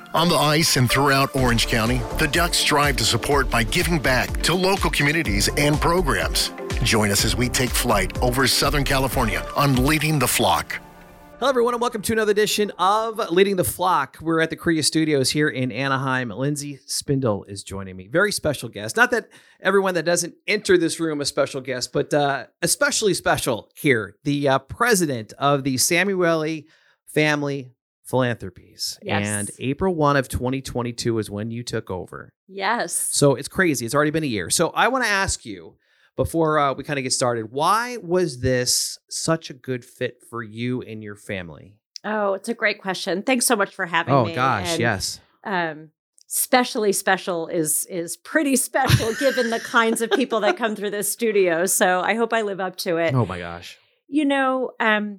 On the ice and throughout Orange County, the Ducks strive to support by giving back to local communities and programs. Join us as we take flight over Southern California on Leading the Flock. Hello, everyone, and welcome to another edition of Leading the Flock. We're at the Korea Studios here in Anaheim. Lindsay Spindle is joining me. Very special guest. Not that everyone that doesn't enter this room is special guest, but especially special here. The president of the Samueli Family Philanthropies. Yes. And April 1 of 2022 is when you took over. Yes. So it's crazy. It's already been a year. So I want to ask you, before we kind of get started, why was this such a good fit for you and your family? Oh, it's a great question. Thanks so much for having me. Oh, gosh, and, yes. Specially special is pretty special given the kinds of people that come through this studio. So I hope I live up to it. Oh, my gosh. You know,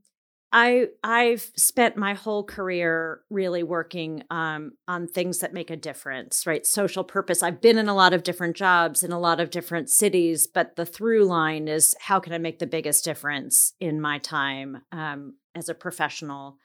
I've spent my whole career really working on things that make a difference, right? Social purpose. I've been in a lot of different jobs in a lot of different cities, but the through line is how can I make the biggest difference in my time as a professional?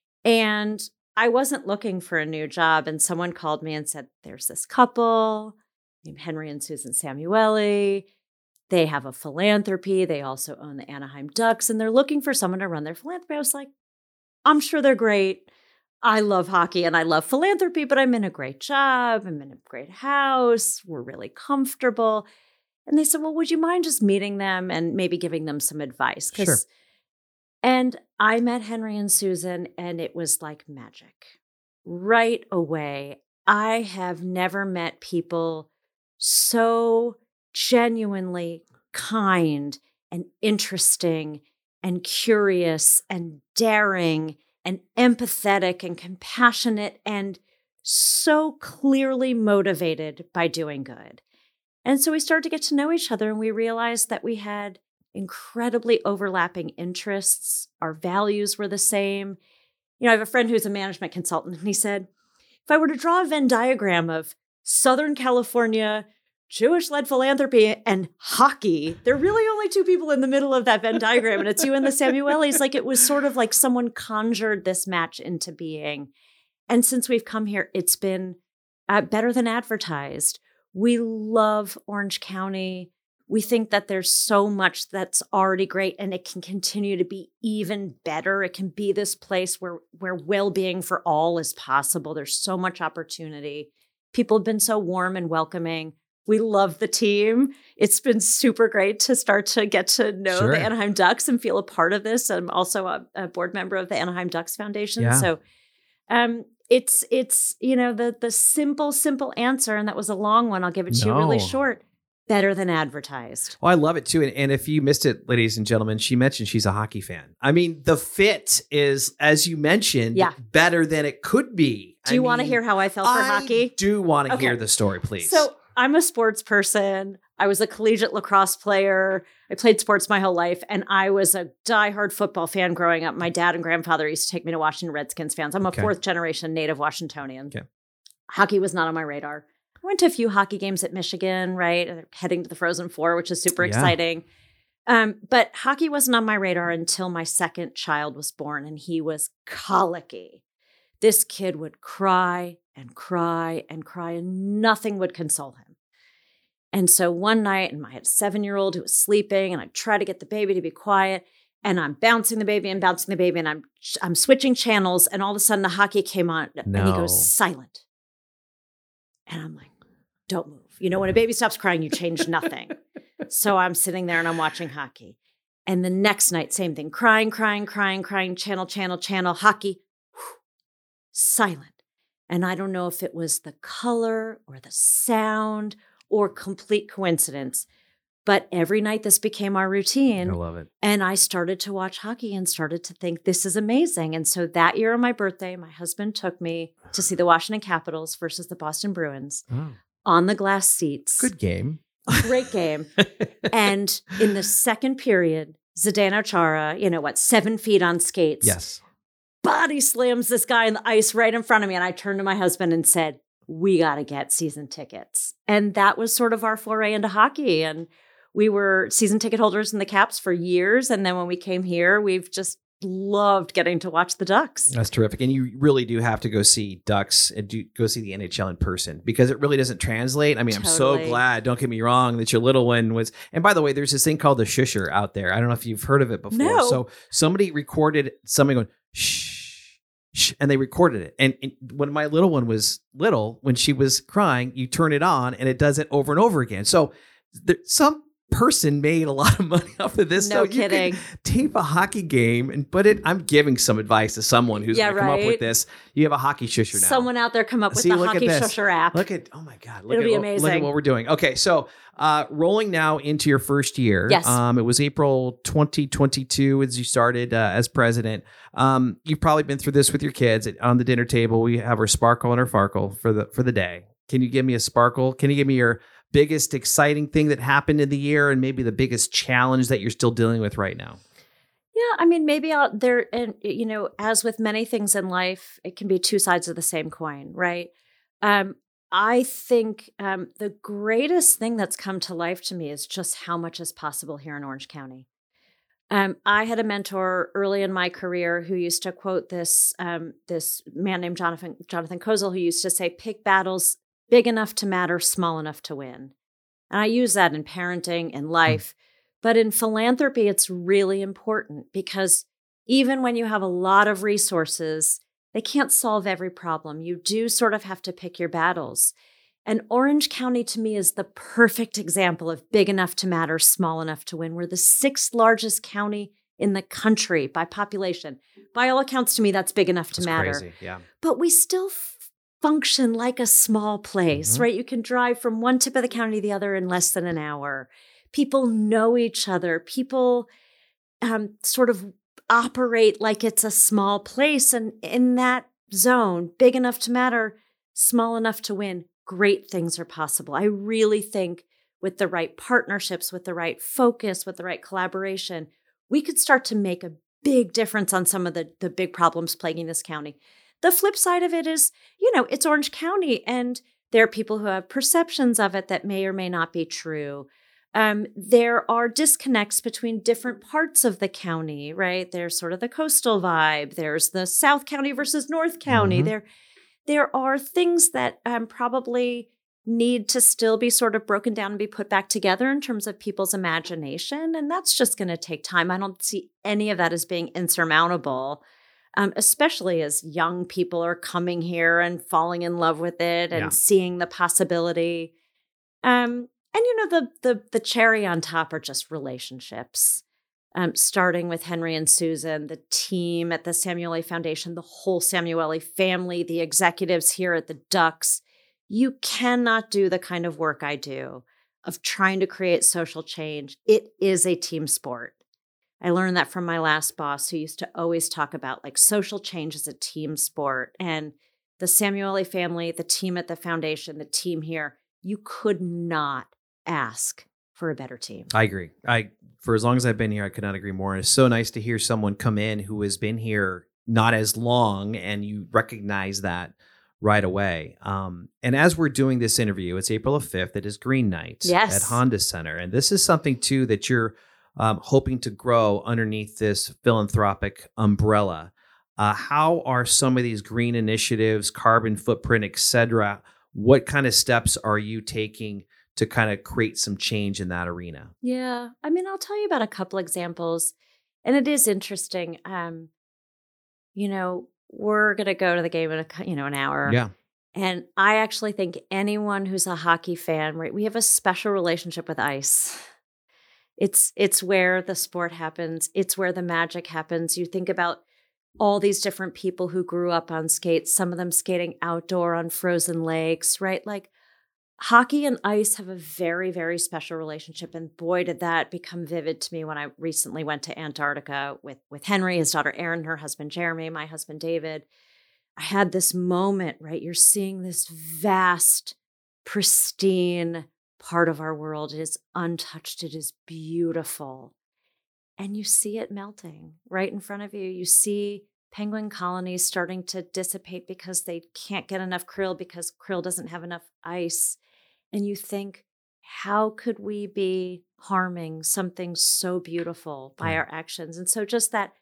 And I wasn't looking for a new job, and someone called me and said, there's this couple named Henry and Susan Samueli. They have a philanthropy. They also own the Anaheim Ducks, and they're looking for someone to run their philanthropy. I was like, I'm sure they're great. I love hockey and I love philanthropy, but I'm in a great job. I'm in a great house. We're really comfortable. And they said, well, would you mind just meeting them and maybe giving them some advice? Sure. And I met Henry and Susan, and it was like magic. Right away, I have never met people so genuinely kind and interesting and curious and daring and empathetic and compassionate and so clearly motivated by doing good. And so we started to get to know each other, and we realized that we had incredibly overlapping interests. Our values were the same. You know, I have a friend who's a management consultant, and he said, if I were to draw a Venn diagram of Southern California Jewish-led philanthropy and hockey, there are really only two people in the middle of that Venn diagram, and it's you and the Samuelis. Like, it was sort of like someone conjured this match into being. And since we've come here, it's been better than advertised. We love Orange County. We think that there's so much that's already great, and it can continue to be even better. It can be this place where well-being for all is possible. There's so much opportunity. People have been so warm and welcoming. We love the team. It's been super great to start to get to know the Anaheim Ducks and feel a part of this. I'm also a board member of the Anaheim Ducks Foundation. Yeah. So it's you know, the simple answer, and that was a long one. I'll give it to you really short. Better than advertised. Oh, I love it too. And if you missed it, ladies and gentlemen, she mentioned she's a hockey fan. I mean, the fit is, as you mentioned, better than it could be. Do you want to hear how I felt for hockey? I do want to hear the story, please. So I'm a sports person. I was a collegiate lacrosse player. I played sports my whole life, and I was a diehard football fan growing up. My dad and grandfather used to take me to Washington Redskins fans. I'm a fourth generation native Washingtonian. Okay. Hockey was not on my radar. I went to a few hockey games at Michigan, right? Heading to the Frozen Four, which is super exciting. But hockey wasn't on my radar until my second child was born, and he was colicky. This kid would cry and cry and cry, and nothing would console him. And so one night, and I had a 7-year-old who was sleeping, and I tried to get the baby to be quiet, and I'm bouncing the baby and I'm switching channels, and all of a sudden the hockey came on, and he goes silent. And I'm like, don't move. You know, when a baby stops crying, you change nothing. So I'm sitting there and I'm watching hockey. And the next night, same thing, crying, channel, hockey, silent. And I don't know if it was the color or the sound or complete coincidence, but every night this became our routine. I love it. And I started to watch hockey and started to think, this is amazing. And so that year on my birthday, my husband took me to see the Washington Capitals versus the Boston Bruins on the glass seats. Good game. Great game. And in the second period, Zdeno Chara, 7 feet on skates. Yes. Body slams this guy on the ice right in front of me. And I turned to my husband and said, we got to get season tickets. And that was sort of our foray into hockey. And we were season ticket holders in the Caps for years. And then when we came here, we've just loved getting to watch the Ducks. That's terrific. And you really do have to go see Ducks and go see the NHL in person because it really doesn't translate. I mean, I'm so glad, don't get me wrong, that your little one was, and by the way, there's this thing called the shusher out there. I don't know if you've heard of it before. No. So somebody recorded somebody going, shh, shh, and they recorded it. And when my little one was little, when she was crying, you turn it on and it does it over and over again. So some person made a lot of money off of this. No so kidding. You can tape a hockey game and put it. I'm giving some advice to someone who's going to come up with this. You have a hockey shusher now. Someone out there come up with the hockey shusher app. Look at, oh my God. It'll be amazing. Look at what we're doing. Okay. So rolling now into your first year. Yes. It was April 2022 as you started as president. You've probably been through this with your kids. On the dinner table, we have our sparkle and our farkle for the day. Can you give me a sparkle? Can you give me your biggest exciting thing that happened in the year and maybe the biggest challenge that you're still dealing with right now? Yeah, I mean, maybe out there, and as with many things in life, it can be two sides of the same coin, right? I think the greatest thing that's come to life to me is just how much is possible here in Orange County. I had a mentor early in my career who used to quote this man named Jonathan Kozel, who used to say, "Pick battles big enough to matter, small enough to win." And I use that in parenting and life. But in philanthropy, it's really important because even when you have a lot of resources, they can't solve every problem. You do sort of have to pick your battles. And Orange County, to me, is the perfect example of big enough to matter, small enough to win. We're the 6th largest county in the country by population. By all accounts, to me, that's big enough to matter. Crazy, yeah. But we still function like a small place, right? You can drive from one tip of the county to the other in less than an hour. People know each other. People sort of operate like it's a small place. And in that zone, big enough to matter, small enough to win, great things are possible. I really think with the right partnerships, with the right focus, with the right collaboration, we could start to make a big difference on some of the big problems plaguing this county. The flip side of it is, it's Orange County, and there are people who have perceptions of it that may or may not be true. There are disconnects between different parts of the county, right? There's sort of the coastal vibe. There's the South County versus North County. There are things that probably need to still be sort of broken down and be put back together in terms of people's imagination. And that's just going to take time. I don't see any of that as being insurmountable. Especially as young people are coming here and falling in love with it and seeing the possibility. And the cherry on top are just relationships. Starting with Henry and Susan, the team at the Samueli Foundation, the whole Samueli family, the executives here at the Ducks. You cannot do the kind of work I do of trying to create social change. It is a team sport. I learned that from my last boss, who used to always talk about like social change as a team sport. And the Samueli family, the team at the foundation, the team here, you could not ask for a better team. I agree. For as long as I've been here, I could not agree more. And it's so nice to hear someone come in who has been here not as long, and you recognize that right away. And as we're doing this interview, it's April 5th. It is Green Night at Honda Center. And this is something, too, that you're hoping to grow underneath this philanthropic umbrella. How are some of these green initiatives, carbon footprint, et cetera? What kind of steps are you taking to kind of create some change in that arena? Yeah. I mean, I'll tell you about a couple examples. And it is interesting. We're going to go to the game in an hour. Yeah. And I actually think anyone who's a hockey fan, right, we have a special relationship with ice. It's where the sport happens. It's where the magic happens. You think about all these different people who grew up on skates, some of them skating outdoor on frozen lakes, right? Like hockey and ice have a very, very special relationship. And boy, did that become vivid to me when I recently went to Antarctica with Henry, his daughter Erin, her husband Jeremy, my husband David. I had this moment, right? You're seeing this vast, pristine part of our world. It is untouched. It is beautiful. And you see it melting right in front of you. You see penguin colonies starting to dissipate because they can't get enough krill because krill doesn't have enough ice. And you think, how could we be harming something so beautiful by our actions? And so just that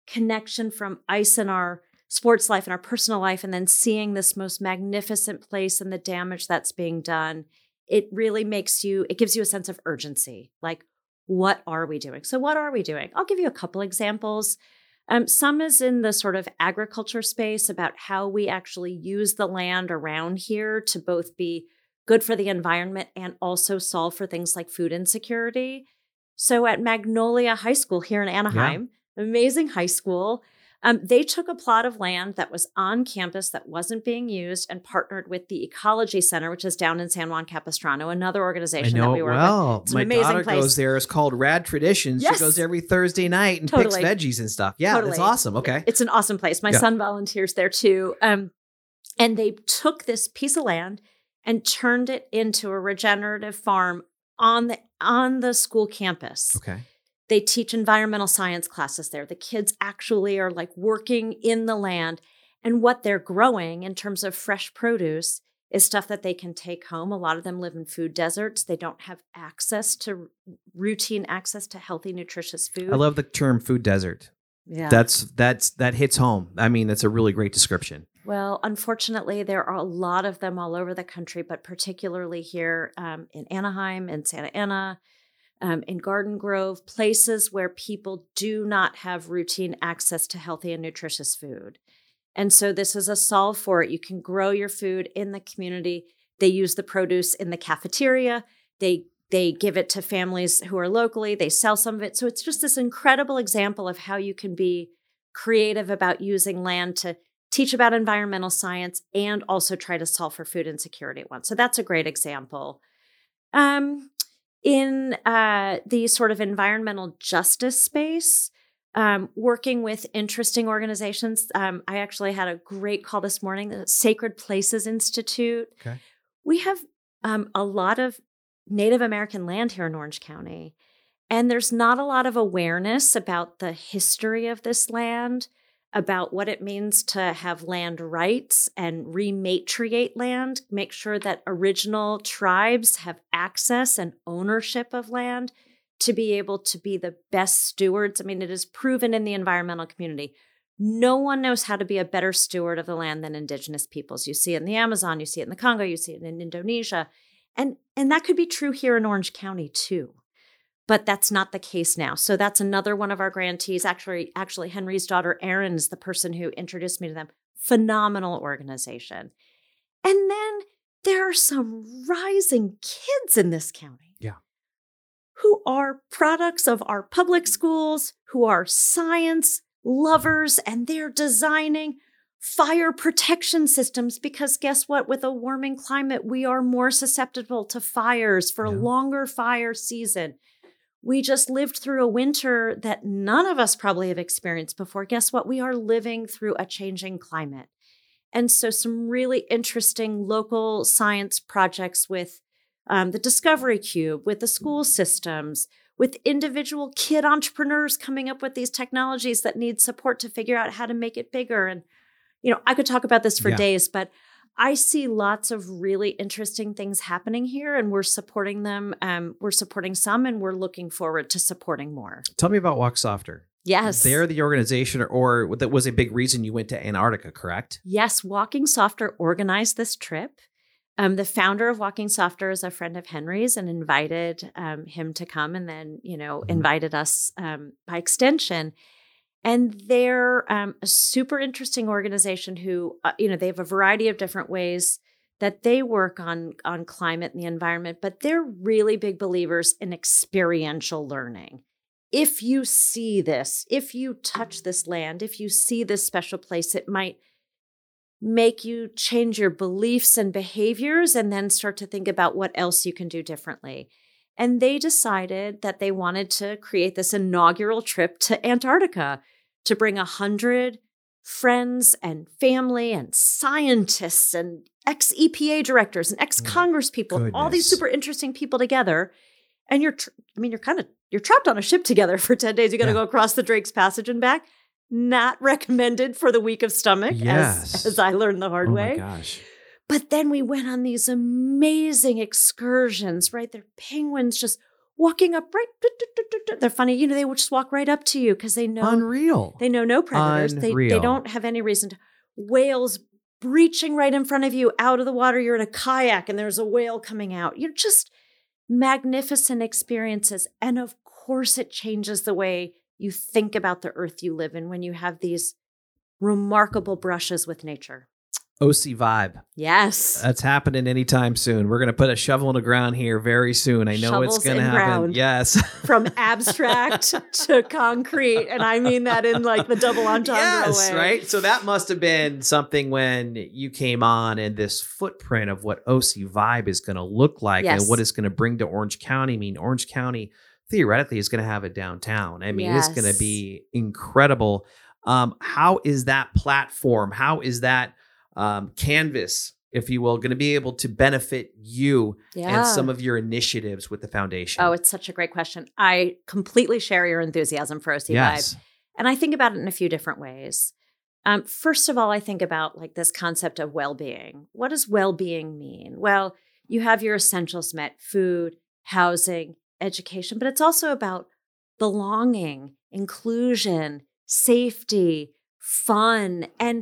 connection from ice in our sports life and our personal life, and then seeing this most magnificent place and the damage that's being done, it really gives you a sense of urgency. Like, what are we doing? So what are we doing? I'll give you a couple examples. Some is in the sort of agriculture space about how we actually use the land around here to both be good for the environment and also solve for things like food insecurity. So at Magnolia High School here in Anaheim, amazing high school, they took a plot of land that was on campus that wasn't being used and partnered with the Ecology Center, which is down in San Juan Capistrano, another organization that we work with. It's an amazing daughter place. Goes there. It's called Rad Traditions. Yes. She goes every Thursday night and picks veggies and stuff. Yeah, That's awesome. Okay. It's an awesome place. My son volunteers there too. And they took this piece of land and turned it into a regenerative farm on the school campus. Okay. They teach environmental science classes there. The kids actually are like working in the land, and what they're growing in terms of fresh produce is stuff that they can take home. A lot of them live in food deserts. They don't have routine access to healthy, nutritious food. I love the term food desert. Yeah. That hits home. I mean, that's a really great description. Well, unfortunately, there are a lot of them all over the country, but particularly here in Anaheim and Santa Ana, in Garden Grove, places where people do not have routine access to healthy and nutritious food. And so this is a solve for it. You can grow your food in the community. They use the produce in the cafeteria. They give it to families who are locally. They sell some of it. So it's just this incredible example of how you can be creative about using land to teach about environmental science and also try to solve for food insecurity at once. So that's a great example. In the sort of environmental justice space, working with interesting organizations. I actually had a great call this morning, the Sacred Places Institute. Okay. We have a lot of Native American land here in Orange County, and there's not a lot of awareness about the history of this land, about what it means to have land rights and rematriate land, make sure that original tribes have access and ownership of land to be able to be the best stewards. I mean, it is proven in the environmental community. No one knows how to be a better steward of the land than Indigenous peoples. You see it in the Amazon, you see it in the Congo, you see it in Indonesia. And that could be true here in Orange County too. But that's not the case now. So that's another one of our grantees. Actually, Henry's daughter, Erin, is the person who introduced me to them. Phenomenal organization. And then there are some rising kids in this county. Yeah. Who are products of our public schools, who are science lovers, and they're designing fire protection systems because guess what? With a warming climate, we are more susceptible to fires for a longer fire season. We just lived through a winter that none of us probably have experienced before. Guess what? We are living through a changing climate. And so some really interesting local science projects with the Discovery Cube, with the school systems, with individual kid entrepreneurs coming up with these technologies that need support to figure out how to make it bigger. And, I could talk about this for days, but I see lots of really interesting things happening here, and we're supporting them. We're supporting some, and we're looking forward to supporting more. Tell me about Walk Softer. Yes. They're the organization, or that was a big reason you went to Antarctica, correct? Yes. Walking Softer organized this trip. The founder of Walking Softer is a friend of Henry's and invited him to come, and then, invited us by extension. And they're a super interesting organization who, they have a variety of different ways that they work on climate and the environment, but they're really big believers in experiential learning. If you see this, if you touch this land, if you see this special place, it might make you change your beliefs and behaviors and then start to think about what else you can do differently. And they decided that they wanted to create this inaugural trip to Antarctica to bring 100 friends and family and scientists and ex-EPA directors and ex-Congress people, all these super interesting people together. And you're trapped on a ship together for 10 days. You got to go across the Drake's Passage and back. Not recommended for the weak of stomach, as I learned the hard way. Oh my gosh. But then we went on these amazing excursions, right? There are penguins just walking up right. They're funny. You know, they will just walk right up to you because they know Unreal. They know no predators. Unreal. They don't have any reason to. Whales breaching right in front of you out of the water. You're in a kayak and there's a whale coming out. You're just magnificent experiences. And of course, it changes the way you think about the earth you live in when you have these remarkable brushes with nature. OC Vibe. Yes. That's happening anytime soon. We're going to put a shovel in the ground here very soon. I know Shovels it's going to in happen. ground. Yes. From abstract to concrete. And I mean that in like the double entendre Yes, way. right? So that must have been something when you came on and this footprint of what OC Vibe is going to look like and what it's going to bring to Orange County. I mean, Orange County theoretically is going to have a downtown. I mean, it's going to be incredible. How is that platform? How is that canvas, if you will, going to be able to benefit you and some of your initiatives with the foundation? Oh, it's such a great question. I completely share your enthusiasm for OC Vibe. And I think about it in a few different ways. First of all, I think about like this concept of well-being. What does well-being mean? Well, you have your essentials met, food, housing, education, but it's also about belonging, inclusion, safety, fun.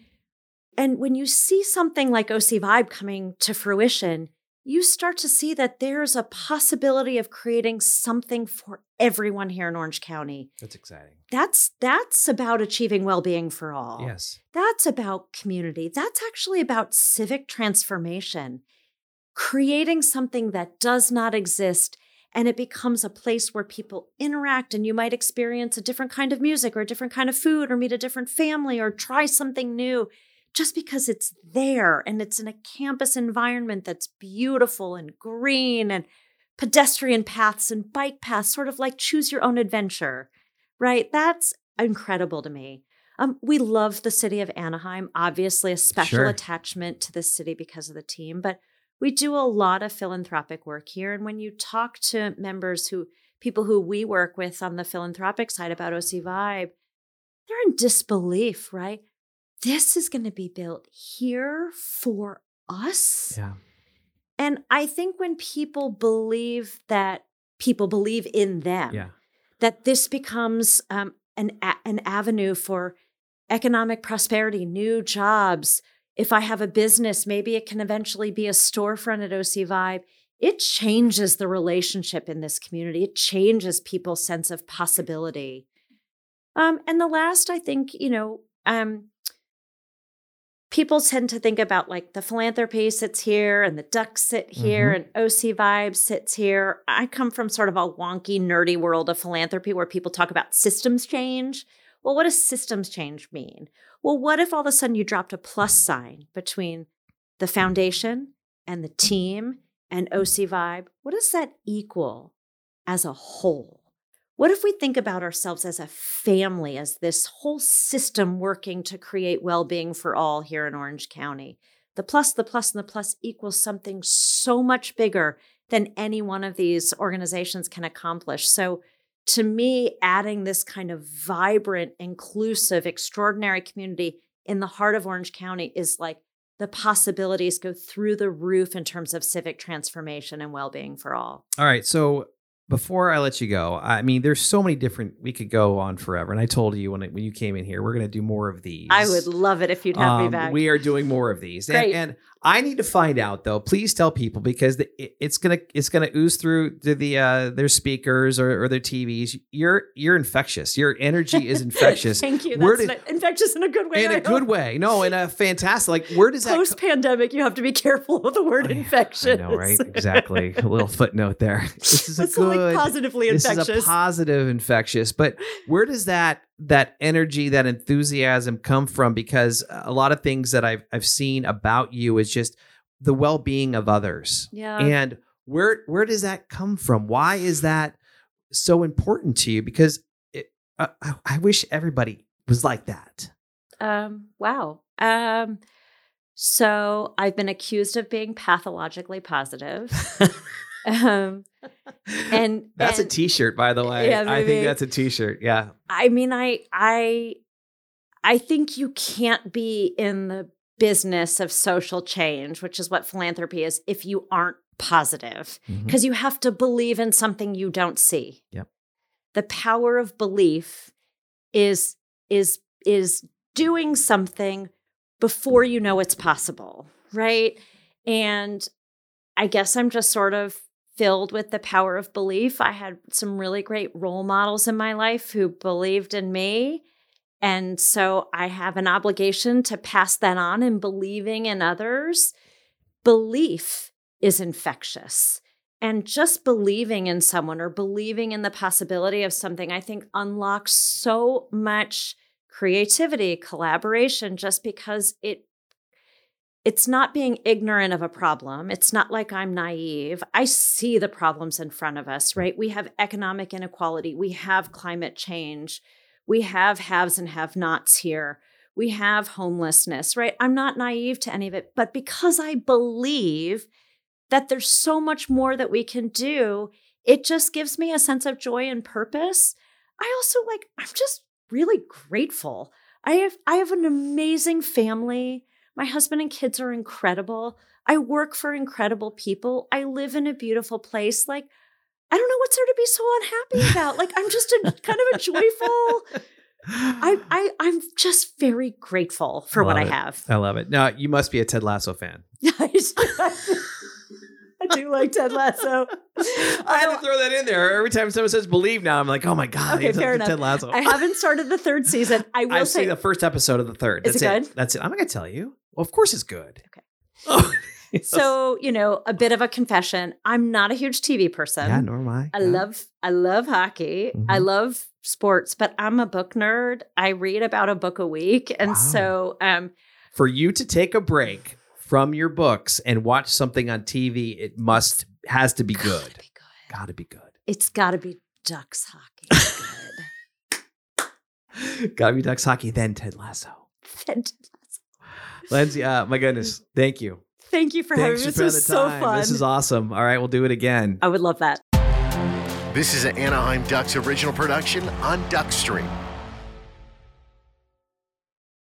And when you see something like OC Vibe coming to fruition, you start to see that there's a possibility of creating something for everyone here in Orange County. That's exciting. That's about achieving well-being for all. Yes. That's about community. That's actually about civic transformation, creating something that does not exist, and it becomes a place where people interact, and you might experience a different kind of music or a different kind of food or meet a different family or try something new. Just because it's there and it's in a campus environment that's beautiful and green and pedestrian paths and bike paths, sort of like choose your own adventure, right? That's incredible to me. We love the city of Anaheim, obviously a special attachment to this city because of the team, but we do a lot of philanthropic work here. And when you talk to people who we work with on the philanthropic side about OC Vibe, they're in disbelief, right? This is going to be built here for us. Yeah. And I think when people believe that people believe in them, that this becomes an avenue for economic prosperity, new jobs. If I have a business, maybe it can eventually be a storefront at OC Vibe. It changes the relationship in this community. It changes people's sense of possibility. And the last, I think, people tend to think about like the philanthropy sits here and the ducks sit here and OC Vibe sits here. I come from sort of a wonky, nerdy world of philanthropy where people talk about systems change. Well, what does systems change mean? Well, what if all of a sudden you dropped a plus sign between the foundation and the team and OC Vibe? What does that equal as a whole? What if we think about ourselves as a family, as this whole system working to create well-being for all here in Orange County? The plus, and the plus equals something so much bigger than any one of these organizations can accomplish. So to me, adding this kind of vibrant, inclusive, extraordinary community in the heart of Orange County is like the possibilities go through the roof in terms of civic transformation and well-being for all. All right. So before I let you go, I mean, there's so many different, we could go on forever. And I told you when you came in here, we're going to do more of these. I would love it if you'd have me back. We are doing more of these. Great. And I need to find out though, please tell people because it's going to ooze through to their speakers or their TVs. You're infectious. Your energy is infectious. Thank you. That's infectious in a good way. In a good way. No, in a fantastic, like where does that post-pandemic, you have to be careful with the word infectious. I know, right? Exactly. A little footnote there. This is positively infectious. This is a positive infectious. But where does that energy, that enthusiasm come from? Because a lot of things that I've seen about you is just the well-being of others. Yeah. And where does that come from? Why is that so important to you? Because I wish everybody was like that. Wow. So I've been accused of being pathologically positive. And that's a t-shirt, by the way. Yeah, I think that's a t-shirt. Yeah. I mean, I think you can't be in the business of social change, which is what philanthropy is, if you aren't positive because you have to believe in something you don't see. Yep. The power of belief is doing something before you know it's possible, right? And I guess I'm just sort of filled with the power of belief. I had some really great role models in my life who believed in me. And so I have an obligation to pass that on in believing in others. Belief is infectious. And just believing in someone or believing in the possibility of something, I think unlocks so much creativity, collaboration, just because it's not being ignorant of a problem. It's not like I'm naive. I see the problems in front of us, right? We have economic inequality. We have climate change. We have haves and have-nots here. We have homelessness, right? I'm not naive to any of it, but because I believe that there's so much more that we can do, it just gives me a sense of joy and purpose. I also I'm just really grateful. I have an amazing family. My husband and kids are incredible. I work for incredible people. I live in a beautiful place. I don't know what's there to be so unhappy about. I'm just kind of a joyful. I'm just very grateful for what I have. I love it. Now, you must be a Ted Lasso fan. I do like Ted Lasso. I had to throw that in there. Every time someone says believe now, I'm like, oh my God. Okay, fair enough. Ted Lasso. I haven't started the third season. I've seen the first episode of the third. Is it good? That's it. I'm not going to tell you. Well, of course it's good. Okay. Oh. So, a bit of a confession. I'm not a huge TV person. Yeah, nor am I. I love hockey. Mm-hmm. I love sports, but I'm a book nerd. I read about a book a week. And so for you to take a break from your books and watch something on TV, it has to be good. Gotta be good. It's gotta be Ducks hockey. Good. Gotta be Ducks hockey, then Ted Lasso. Lindsay, my goodness. Thank you. Thank you for having me. This was so fun. This is awesome. All right, we'll do it again. I would love that. This is an Anaheim Ducks original production on Duckstream.